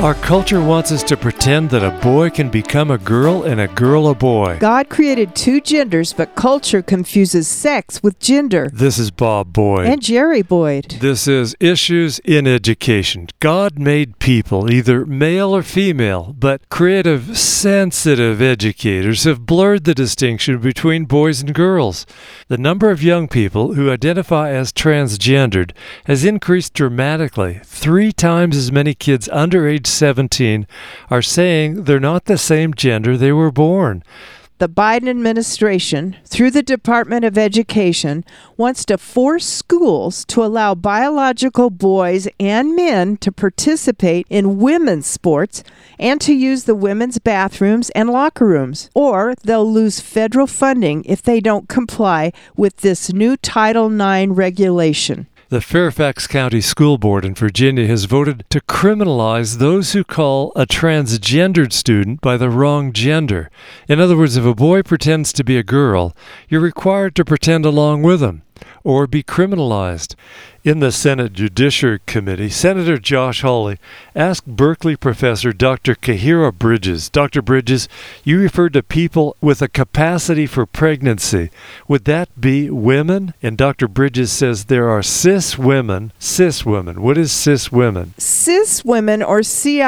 Our culture wants us to pretend that a boy can become a girl and a girl a boy. God created two genders, but culture confuses sex with gender. This is Bob Boyd. And Jerry Boyd. This is Issues in Education. God made people, either male or female, but creative, sensitive educators have blurred the distinction between boys and girls. The number of young people who identify as transgendered has increased dramatically. 3 times as many kids under age 17 are saying they're not the same gender they were born. The Biden administration, through the Department of Education, wants to force schools to allow biological boys and men to participate in women's sports and to use the women's bathrooms and locker rooms, or they'll lose federal funding if they don't comply with this new Title IX regulation. The Fairfax County School Board in Virginia has voted to criminalize those who call a transgendered student by the wrong gender. In other words, if a boy pretends to be a girl, you're required to pretend along with him or be criminalized. In the Senate Judiciary Committee, Senator Josh Hawley asked Berkeley professor Dr. Kahira Bridges, Dr. Bridges, you referred to people with a capacity for pregnancy. Would that be women? And Dr. Bridges says there are cis women. Cis women. What is cis women? Cis women, or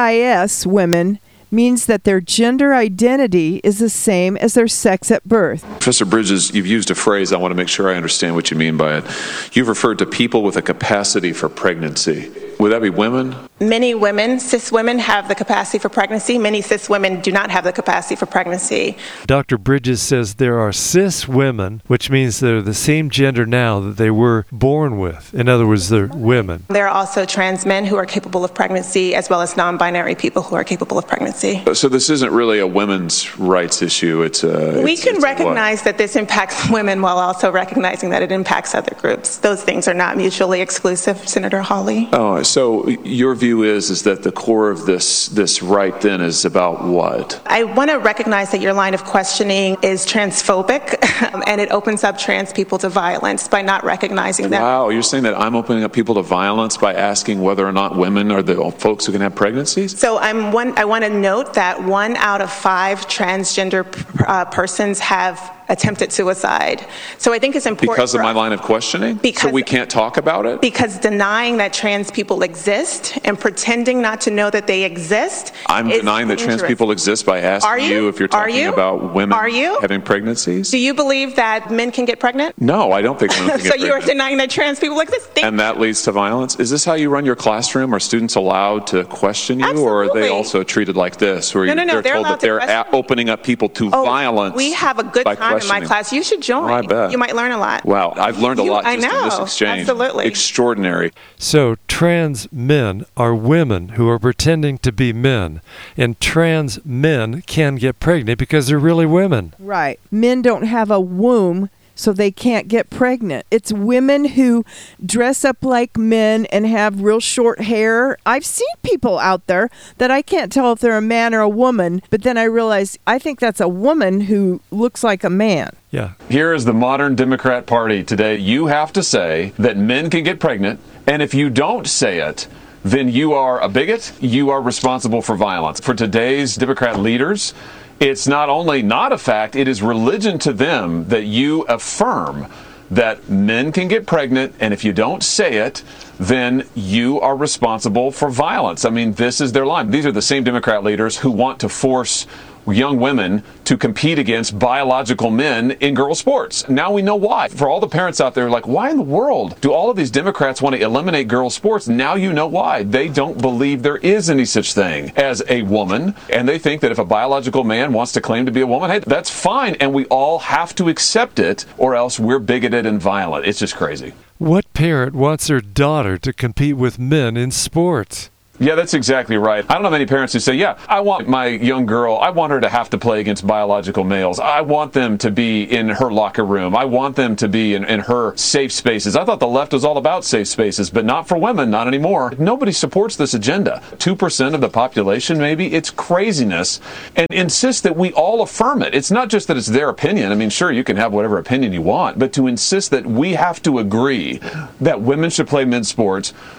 CIS women, means that their gender identity is the same as their sex at birth. Professor Bridges, you've used a phrase, I want to make sure I understand what you mean by it. You've referred to people with a capacity for pregnancy. Would that be women? Many women, cis women, have the capacity for pregnancy. Many cis women do not have the capacity for pregnancy. Dr. Bridges says there are cis women, which means they're the same gender now that they were born with. In other words, they're women. There are also trans men who are capable of pregnancy, as well as non-binary people who are capable of pregnancy. So this isn't really a women's rights issue. We can recognize that this impacts women while also recognizing that it impacts other groups. Those things are not mutually exclusive, Senator Hawley. Oh, so your view is that the core of this right then is about what? I want to recognize that your line of questioning is transphobic, and it opens up trans people to violence by not recognizing that. Wow, you're saying that I'm opening up people to violence by asking whether or not women are the folks who can have pregnancies? So I want to note that 1 out of 5 transgender persons have attempted suicide. So I think it's important. Because of my line of questioning? So we can't talk about it? Because denying that trans people exist and pretending not to know that they exist. I'm denying that trans people exist by asking you if you're talking about women having pregnancies? Do you believe that men can get pregnant? No, I don't think women can get pregnant. So you are denying that trans people exist? And that leads to violence? Is this how you run your classroom? Are students allowed to question you? Absolutely. Or are they also treated like this? Where No, they're told that they're opening up people to violence? We have a good time in my class. You should join. Oh, I bet. You might learn a lot. Wow, I've learned a lot just in this exchange. Absolutely. Extraordinary. So trans men are women who are pretending to be men, and trans men can get pregnant because they're really women. Right. Men don't have a womb, so they can't get pregnant. It's women who dress up like men and have real short hair. I've seen people out there that I can't tell if they're a man or a woman, but then I realize I think that's a woman who looks like a man. Yeah. Here is the modern Democrat Party today. You have to say that men can get pregnant, and if you don't say it, then you are a bigot. You are responsible for violence. For today's Democrat leaders, it's not only not a fact, it is religion to them that you affirm that men can get pregnant, and if you don't say it, then you are responsible for violence. I mean, this is their line. These are the same Democrat leaders who want to force young women to compete against biological men in girls' sports. Now we know why. For all the parents out there like, why in the world do all of these Democrats want to eliminate girls' sports? Now you know why. They don't believe there is any such thing as a woman, and they think that if a biological man wants to claim to be a woman, hey, that's fine, and we all have to accept it, or else we're bigoted and violent. It's just crazy. What parent wants their daughter to compete with men in sports? Yeah, that's exactly right. I don't know many parents who say, yeah, I want my young girl, I want her to have to play against biological males. I want them to be in her locker room. I want them to be in her safe spaces. I thought the left was all about safe spaces, but not for women, not anymore. Nobody supports this agenda. 2% of the population, maybe. It's craziness. And insist that we all affirm it. It's not just that it's their opinion. I mean, sure, you can have whatever opinion you want, but to insist that we have to agree that women should play men's sports,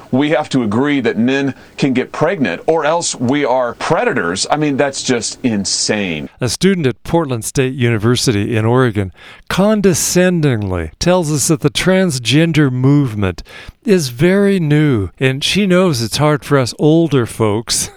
we have to agree that men can get pregnant or else we are predators. I mean, that's just insane. A student at Portland State University in Oregon condescendingly tells us that the transgender movement is very new, and she knows it's hard for us older folks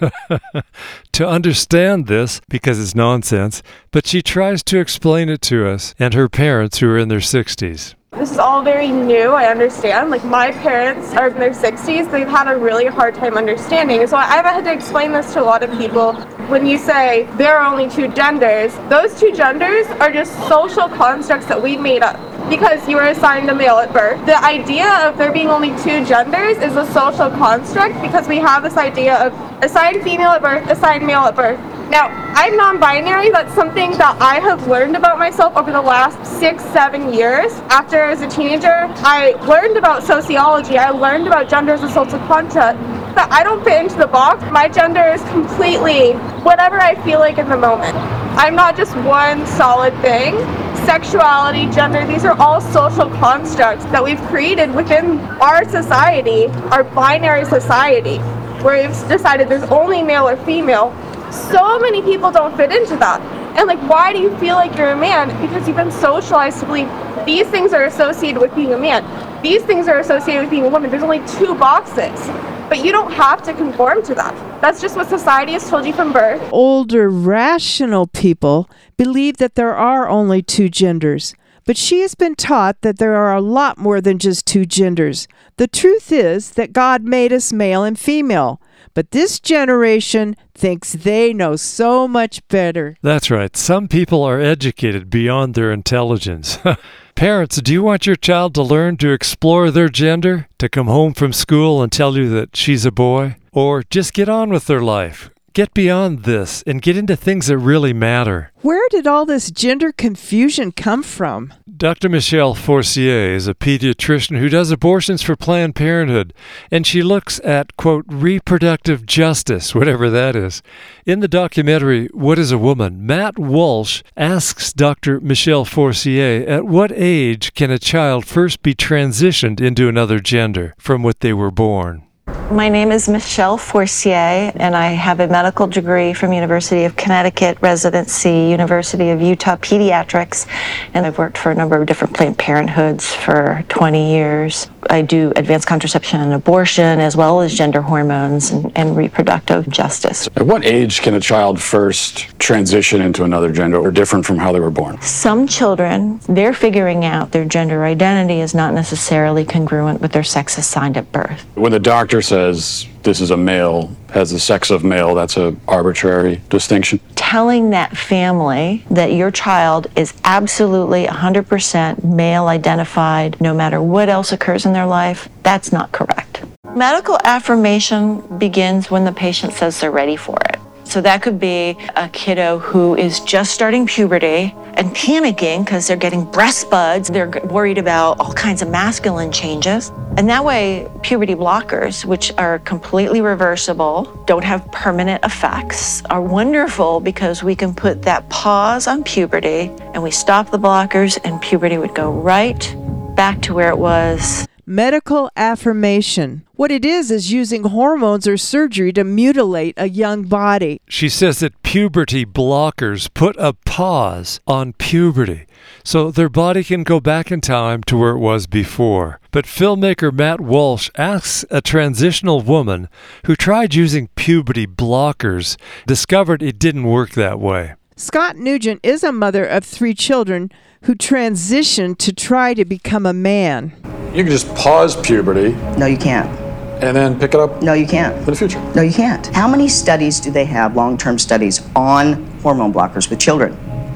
to understand this because it's nonsense, but she tries to explain it to us and her parents who are in their 60s. This is all very new, I understand. Like, my parents are in their 60s, they've had a really hard time understanding. So I've had to explain this to a lot of people. When you say there are only two genders, those two genders are just social constructs that we made up because you were assigned a male at birth. The idea of there being only two genders is a social construct because we have this idea of assigned female at birth, assigned male at birth. Now, I'm non-binary. That's something that I have learned about myself over the last 6-7 years. After I was a teenager, I learned about sociology. I learned about gender as a social construct. That I don't fit into the box. My gender is completely whatever I feel like in the moment. I'm not just one solid thing. Sexuality, gender, these are all social constructs that we've created within our society, our binary society, where we've decided there's only male or female. So many people don't fit into that. And like, why do you feel like you're a man? Because you've been socialized to believe these things are associated with being a man. These things are associated with being a woman. There's only two boxes. But you don't have to conform to that. That's just what society has told you from birth. Older, rational people believe that there are only two genders. But she has been taught that there are a lot more than just two genders. The truth is that God made us male and female. But this generation thinks they know so much better. That's right. Some people are educated beyond their intelligence. Parents, do you want your child to learn to explore their gender? To come home from school and tell you that she's a boy? Or just get on with their life? Get beyond this and get into things that really matter. Where did all this gender confusion come from? Dr. Michelle Forcier is a pediatrician who does abortions for Planned Parenthood, and she looks at, quote, reproductive justice, whatever that is. In the documentary, What is a Woman?, Matt Walsh asks Dr. Michelle Forcier, at what age can a child first be transitioned into another gender from what they were born? My name is Michelle Forcier, and I have a medical degree from University of Connecticut, residency, University of Utah Pediatrics, and I've worked for a number of different Planned Parenthoods for 20 years. I do advanced contraception and abortion, as well as gender hormones and reproductive justice. At what age can a child first transition into another gender or different from how they were born? Some children, they're figuring out their gender identity is not necessarily congruent with their sex assigned at birth. When the doctor says this is a male, has the sex of male, that's an arbitrary distinction. Telling that family that your child is absolutely 100% male identified, no matter what else occurs in their life, that's not correct. Medical affirmation begins when the patient says they're ready for it. So that could be a kiddo who is just starting puberty and panicking because they're getting breast buds. They're worried about all kinds of masculine changes. And that way, puberty blockers, which are completely reversible, don't have permanent effects, are wonderful because we can put that pause on puberty and we stop the blockers and puberty would go right back to where it was. Medical affirmation. What it is using hormones or surgery to mutilate a young body. She says that puberty blockers put a pause on puberty so their body can go back in time to where it was before. But filmmaker Matt Walsh asks a transitional woman who tried using puberty blockers, discovered it didn't work that way. Scott Nugent is a mother of 3 children who transitioned to try to become a man. You can just pause puberty. No, you can't. And then pick it up. No, you can't. In the future. No, you can't. How many studies do they have, long-term studies, on hormone blockers with children?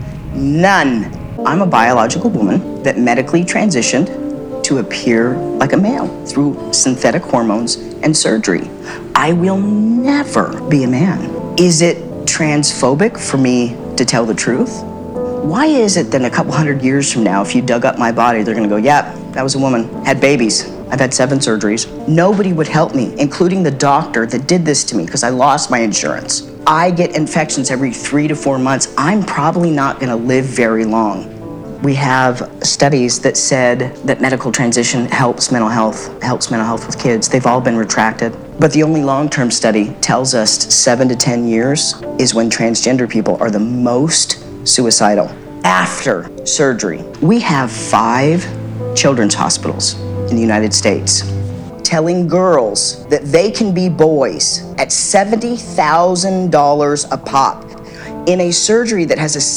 None. I'm a biological woman that medically transitioned to appear like a male through synthetic hormones and surgery. I will never be a man. Is it transphobic for me to tell the truth? Why is it that a couple hundred years from now, if you dug up my body, they're gonna go, yeah, that was a woman, had babies. I've had 7 surgeries. Nobody would help me, including the doctor that did this to me because I lost my insurance. I get infections every 3 to 4 months. I'm probably not gonna live very long. We have studies that said that medical transition helps mental health with kids. They've all been retracted. But the only long-term study tells us 7 to 10 years is when transgender people are the most suicidal after surgery. We have 5 children's hospitals in the United States telling girls that they can be boys at $70,000 a pop in a surgery that has a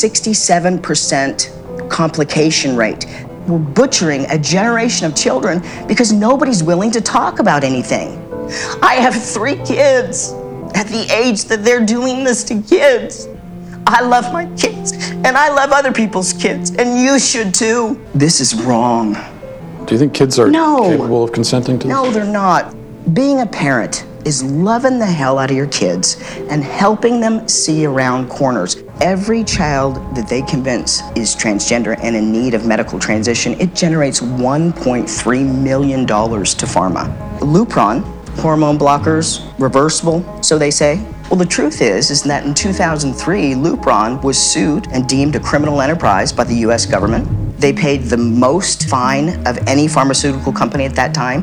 67% complication rate. We're butchering a generation of children because nobody's willing to talk about anything. I have 3 kids at the age that they're doing this to kids. I love my kids, and I love other people's kids, and you should too. This is wrong. Do you think kids are capable of consenting to this? No, they're not. Being a parent is loving the hell out of your kids and helping them see around corners. Every child that they convince is transgender and in need of medical transition, it generates $1.3 million to pharma. Lupron, hormone blockers, reversible, so they say. Well, the truth is that in 2003, Lupron was sued and deemed a criminal enterprise by the U.S. government. They paid the most fine of any pharmaceutical company at that time,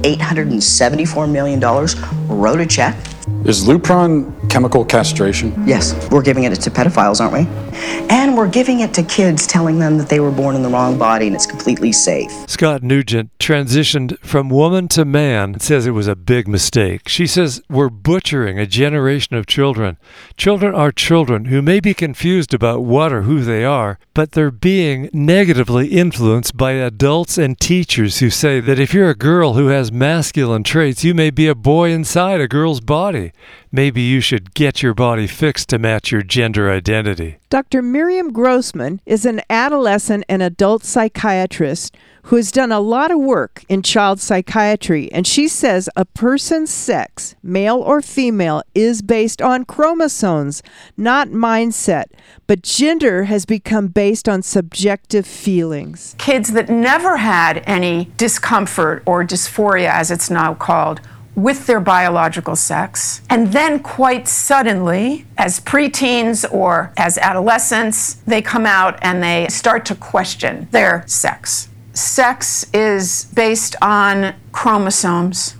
$874 million, wrote a check. Is Lupron chemical castration? Yes, we're giving it to pedophiles, aren't we? And we're giving it to kids, telling them that they were born in the wrong body and it's completely safe. Scott Nugent transitioned from woman to man and says it was a big mistake. She says we're butchering a generation of children. Children are children who may be confused about what or who they are, but they're being negatively influenced by adults and teachers who say that if you're a girl who has masculine traits, you may be a boy inside a girl's body. Maybe you should get your body fixed to match your gender identity. Dr. Miriam Grossman is an adolescent and adult psychiatrist who has done a lot of work in child psychiatry, and she says a person's sex, male or female, is based on chromosomes, not mindset, but gender has become based on subjective feelings. Kids that never had any discomfort or dysphoria, as it's now called, with their biological sex, and then quite suddenly, as preteens or as adolescents, they come out and they start to question their sex. Sex is based on chromosomes.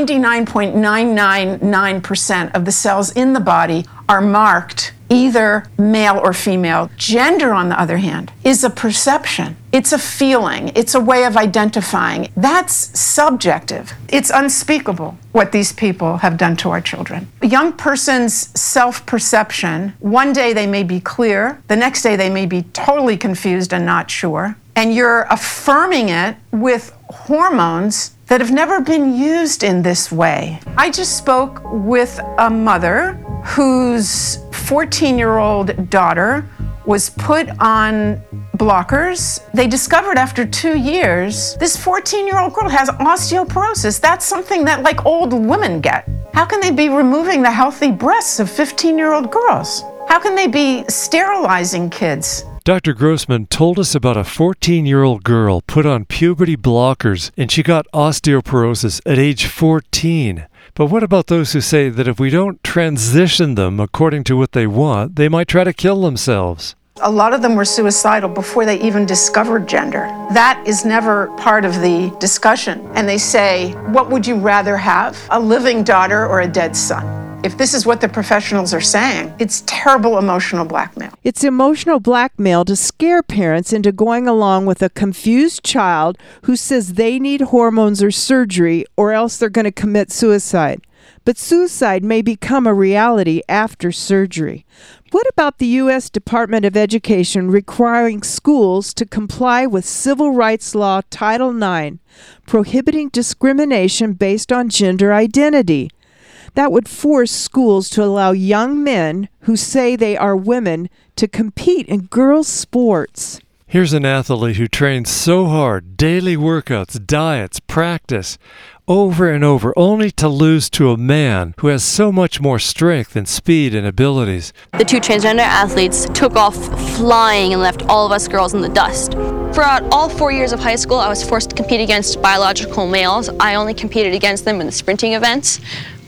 99.999% of the cells in the body are marked either male or female. Gender, on the other hand, is a perception. It's a feeling. It's a way of identifying. That's subjective. It's unspeakable what these people have done to our children. A young person's self-perception, one day they may be clear, the next day they may be totally confused and not sure, and you're affirming it with hormones that have never been used in this way. I just spoke with a mother whose 14-year-old daughter was put on blockers. They discovered after 2 years, this 14-year-old girl has osteoporosis. That's something that like old women get. How can they be removing the healthy breasts of 15-year-old girls? How can they be sterilizing kids? Dr. Grossman told us about a 14-year-old girl put on puberty blockers and she got osteoporosis at age 14. But what about those who say that if we don't transition them according to what they want, they might try to kill themselves? A lot of them were suicidal before they even discovered gender. That is never part of the discussion. And they say, what would you rather have, a living daughter or a dead son? If this is what the professionals are saying, it's terrible emotional blackmail. It's emotional blackmail to scare parents into going along with a confused child who says they need hormones or surgery or else they're going to commit suicide. But suicide may become a reality after surgery. What about the U.S. Department of Education requiring schools to comply with Civil Rights Law Title IX, prohibiting discrimination based on gender identity? That would force schools to allow young men who say they are women to compete in girls' sports. Here's an athlete who trains so hard, daily workouts, diets, practice, over and over, only to lose to a man who has so much more strength and speed and abilities. The 2 transgender athletes took off flying and left all of us girls in the dust. Throughout all 4 years of high school, I was forced to compete against biological males. I only competed against them in the sprinting events.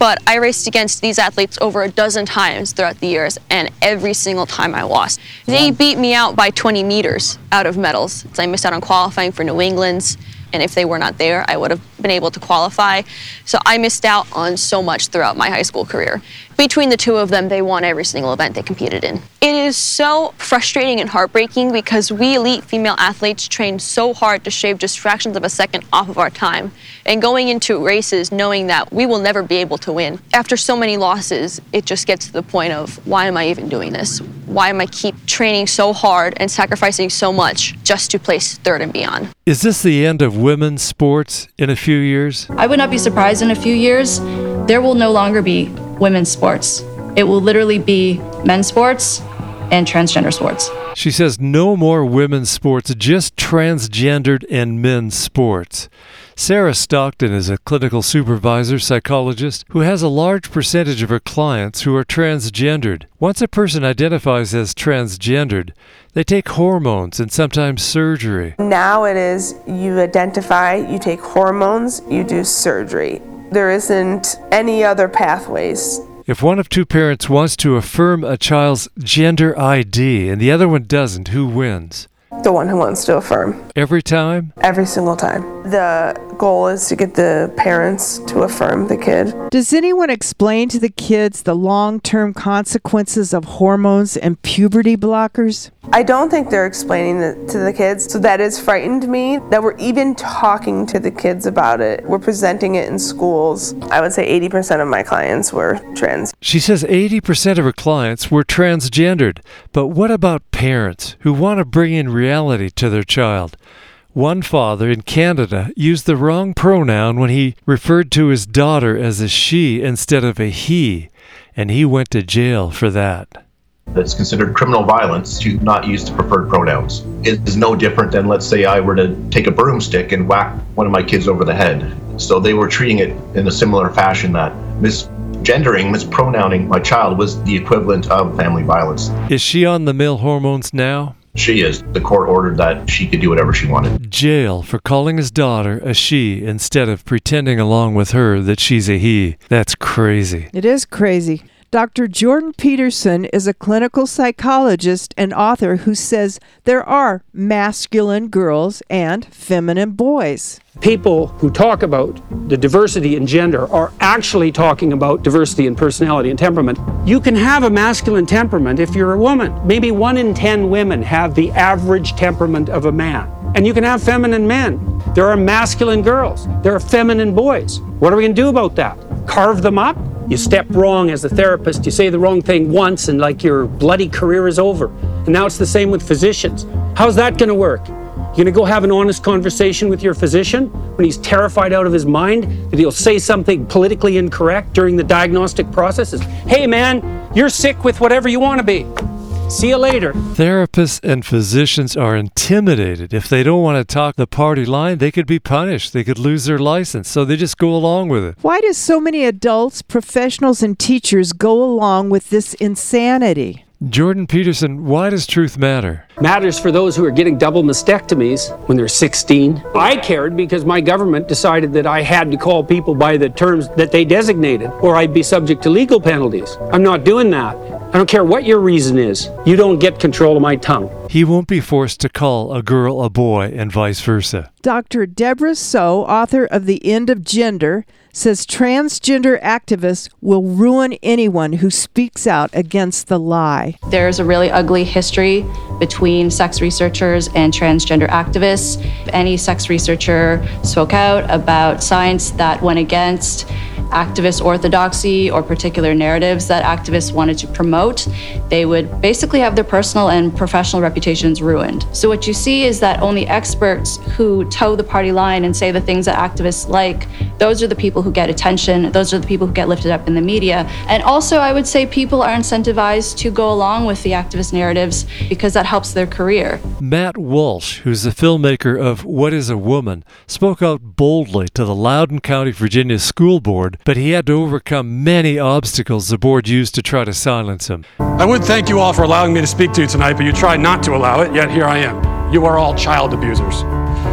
but I raced against these athletes over a dozen times throughout the years, and every single time I lost. They beat me out by 20 meters out of medals. So I missed out on qualifying for New England's, and if they were not there, I would have been able to qualify. So I missed out on so much throughout my high school career. Between the two of them, they won every single event they competed in. It is so frustrating and heartbreaking because we elite female athletes train so hard to shave just fractions of a second off of our time. And going into races knowing that we will never be able to win. After so many losses, it just gets to the point of, why am I even doing this? Why am I keep training so hard and sacrificing so much just to place third and beyond? Is this the end of women's sports in a few years? I would not be surprised in a few years. There will no longer be women's sports. It will literally be men's sports and transgender sports. She says no more women's sports, just transgendered and men's sports. Sarah Stockton is a clinical supervisor psychologist who has a large percentage of her clients who are transgendered. Once a person identifies as transgendered, they take hormones and sometimes surgery. Now it is you identify, you take hormones, you do surgery. There isn't any other pathways. If one of two parents wants to affirm a child's gender ID and the other one doesn't, who wins? The one who wants to affirm. Every time? Every single time. The goal is to get the parents to affirm the kid. Does anyone explain to the kids the long-term consequences of hormones and puberty blockers? I don't think they're explaining it to the kids, so that has frightened me, that we're even talking to the kids about it. We're presenting it in schools. I would say 80% of my clients were trans. She says 80% of her clients were transgendered. But what about parents who want to bring in reality to their child? One father in Canada used the wrong pronoun when he referred to his daughter as a she instead of a he, and he went to jail for that. It's considered criminal violence to not use the preferred pronouns. It is no different than, let's say, I were to take a broomstick and whack one of my kids over the head. So they were treating it in a similar fashion, that mispronouncing my child was the equivalent of family violence. Is she on the male hormones now? She is. The court ordered that she could do whatever she wanted. Jail for calling his daughter a she instead of pretending along with her that she's a he. That's crazy. It is crazy. Dr. Jordan Peterson is a clinical psychologist and author who says there are masculine girls and feminine boys. People who talk about the diversity in gender are actually talking about diversity in personality and temperament. You can have a masculine temperament if you're a woman. Maybe 1 in 10 women have the average temperament of a man. And you can have feminine men. There are masculine girls. There are feminine boys. What are we going to do about that? Carve them up? You step wrong as a therapist, you say the wrong thing once and like your bloody career is over. And now it's the same with physicians. How's that going to work? You're going to go have an honest conversation with your physician when he's terrified out of his mind that he'll say something politically incorrect during the diagnostic process? Hey man, you're sick with whatever you want to be. See you later. Therapists and physicians are intimidated. If they don't want to talk the party line, they could be punished. They could lose their license, so they just go along with it. Why do so many adults, professionals, and teachers go along with this insanity? Jordan Peterson, why does truth matter? Matters for those who are getting double mastectomies when they're 16. I cared because my government decided that I had to call people by the terms that they designated, or I'd be subject to legal penalties. I'm not doing that. I don't care what your reason is. You don't get control of my tongue. He won't be forced to call a girl a boy and vice versa. Dr. Deborah So, author of The End of Gender, says transgender activists will ruin anyone who speaks out against the lie. There's a really ugly history between sex researchers and transgender activists. Any sex researcher spoke out about science that went against activist orthodoxy or particular narratives that activists wanted to promote, they would basically have their personal and professional reputations ruined. So what you see is that only experts who toe the party line and say the things that activists like, those are the people who get attention, those are the people who get lifted up in the media. And also I would say people are incentivized to go along with the activist narratives because that helps their career. Matt Walsh, who's the filmmaker of What is a Woman, spoke out boldly to the Loudoun County, Virginia School Board, but he had to overcome many obstacles the board used to try to silence him. I would thank you all for allowing me to speak to you tonight, but you tried not to allow it, yet here I am. You are all child abusers.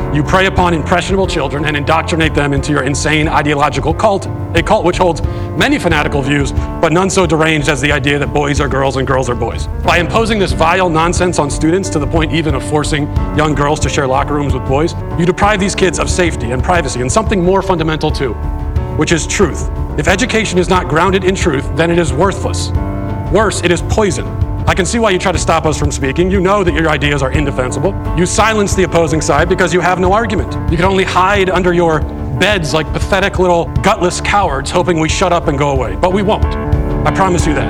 You prey upon impressionable children and indoctrinate them into your insane ideological cult, a cult which holds many fanatical views, but none so deranged as the idea that boys are girls and girls are boys. By imposing this vile nonsense on students to the point even of forcing young girls to share locker rooms with boys, you deprive these kids of safety and privacy and something more fundamental too, which is truth. If education is not grounded in truth, then it is worthless. Worse, it is poison. I can see why you try to stop us from speaking. You know that your ideas are indefensible. You silence the opposing side because you have no argument. You can only hide under your beds like pathetic little gutless cowards hoping we shut up and go away. But we won't. I promise you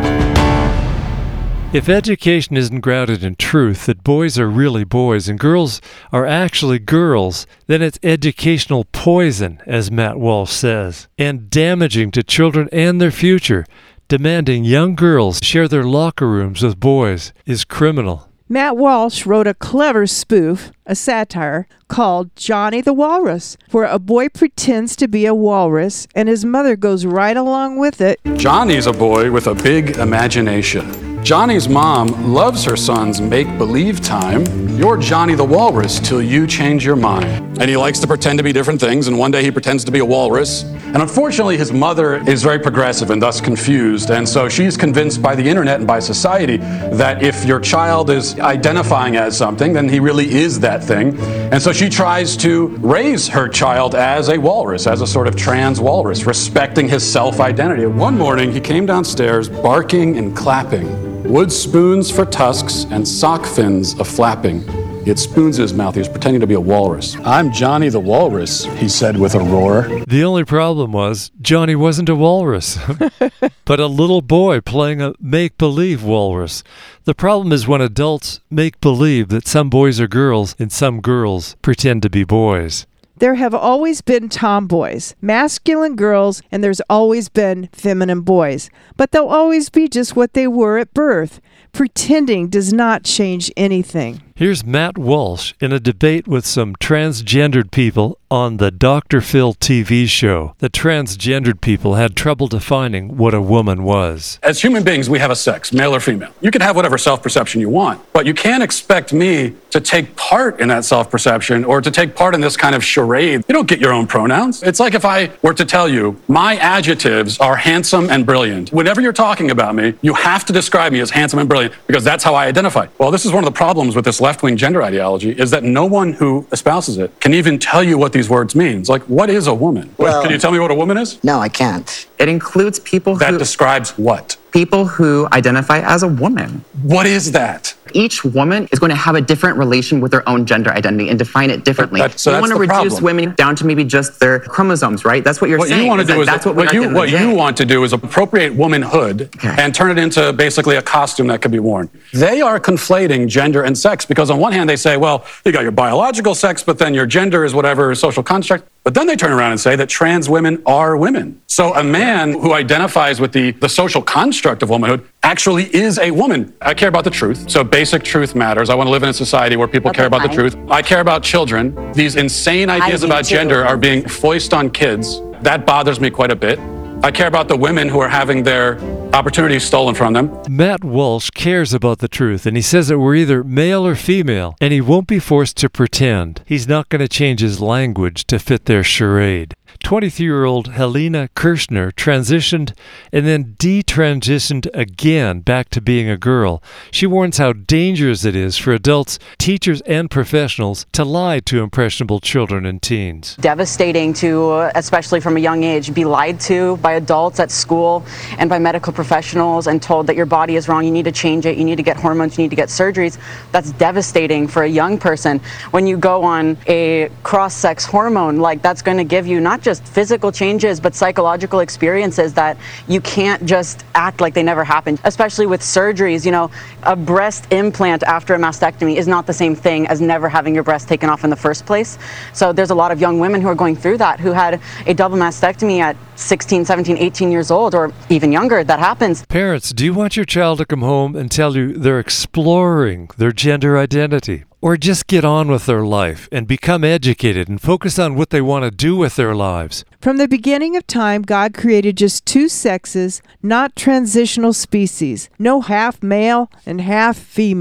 that. If education isn't grounded in truth, that boys are really boys and girls are actually girls, then it's educational poison, as Matt Walsh says, and damaging to children and their future. Demanding young girls share their locker rooms with boys is criminal. Matt Walsh wrote a clever spoof, a satire, called Johnny the Walrus, where a boy pretends to be a walrus and his mother goes right along with it. Johnny's a boy with a big imagination. Johnny's mom loves her son's make-believe time. You're Johnny the Walrus till you change your mind. And he likes to pretend to be different things, and one day he pretends to be a walrus. And unfortunately, his mother is very progressive and thus confused, and so she's convinced by the internet and by society that if your child is identifying as something, then he really is that thing. And so she tries to raise her child as a walrus, as a sort of trans walrus, respecting his self-identity. One morning, he came downstairs barking and clapping. Wood spoons for tusks and sock fins a-flapping. He had spoons in his mouth. He was pretending to be a walrus. I'm Johnny the Walrus, he said with a roar. The only problem was Johnny wasn't a walrus, but a little boy playing a make-believe walrus. The problem is when adults make believe that some boys are girls and some girls pretend to be boys. There have always been tomboys, masculine girls, and there's always been feminine boys. But they'll always be just what they were at birth. Pretending does not change anything. Here's Matt Walsh in a debate with some transgendered people on the Dr. Phil TV show. The transgendered people had trouble defining what a woman was. As human beings, we have a sex, male or female. You can have whatever self-perception you want, but you can't expect me to take part in that self-perception or to take part in this kind of charade. You don't get your own pronouns. It's like if I were to tell you, my adjectives are handsome and brilliant. Whenever you're talking about me, you have to describe me as handsome and brilliant because that's how I identify. Well, this is one of the problems with this left-wing gender ideology is that no one who espouses it can even tell you what these words mean. Like, what is a woman? Well, can you tell me what a woman is? No, I can't. It includes people that describes what? People who identify as a woman. What is that? Each woman is going to have a different relation with their own gender identity and define it differently. So you want to reduce women down to maybe just their chromosomes, right? That's what you're saying. You want to do is what you want to do is appropriate womanhood and turn it into basically a costume that could be worn. They are conflating gender and sex because on one hand they say, well, you got your biological sex, but then your gender is whatever social construct. But then they turn around and say that trans women are women. So a man who identifies with the social construct of womanhood actually is a woman. I care about the truth. So basic truth matters. I want to live in a society where people care about the truth. I care about children. These insane ideas about gender are being foisted on kids. That bothers me quite a bit. I care about the women who are having their opportunities stolen from them. Matt Walsh cares about the truth, and he says that we're either male or female, and he won't be forced to pretend. He's not going to change his language to fit their charade. 23-year-old Helena Kirshner transitioned and then detransitioned again back to being a girl. She warns how dangerous it is for adults, teachers, and professionals to lie to impressionable children and teens. Devastating to, especially from a young age, be lied to by adults at school and by medical professionals and told that your body is wrong, you need to change it, you need to get hormones, you need to get surgeries. That's devastating for a young person. When you go on a cross-sex hormone, like that's going to give you not just physical changes, but psychological experiences that you can't just act like they never happened, especially with surgeries. You know, a breast implant after a mastectomy is not the same thing as never having your breast taken off in the first place. So there's a lot of young women who are going through that, who had a double mastectomy at 16, 17, 18 years old, or even younger. That happens. Parents, do you want your child to come home and tell you they're exploring their gender identity? Or just get on with their life and become educated and focus on what they want to do with their lives? From the beginning of time, God created just two sexes, not transitional species. No half male and half female.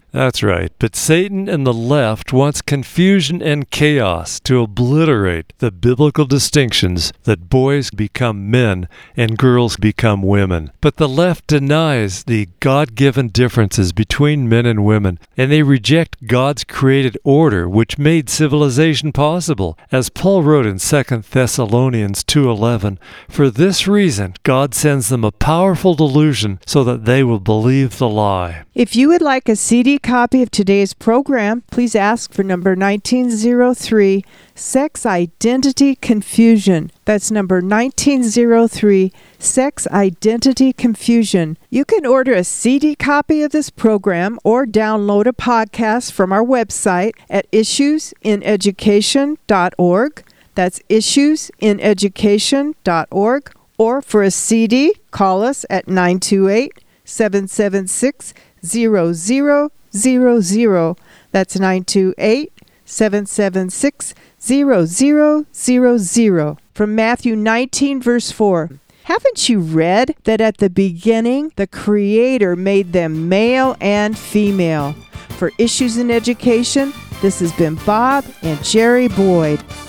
That's right, but Satan and the left wants confusion and chaos to obliterate the biblical distinctions that boys become men and girls become women. But the left denies the God-given differences between men and women, and they reject God's created order which made civilization possible. As Paul wrote in 2 Thessalonians 2:11, "For this reason God sends them a powerful delusion so that they will believe the lie." If you would like a CD copy of today's program, please ask for number 1903, Sex Identity Confusion. That's number 1903, Sex Identity Confusion. You can order a CD copy of this program or download a podcast from our website at issuesineducation.org. That's issuesineducation.org. Or for a CD, call us at 928-776-0000. That's 928-776-0000. From Matthew 19, verse 4. Haven't you read that at the beginning the Creator made them male and female? For Issues in Education, this has been Bob and Jerry Boyd.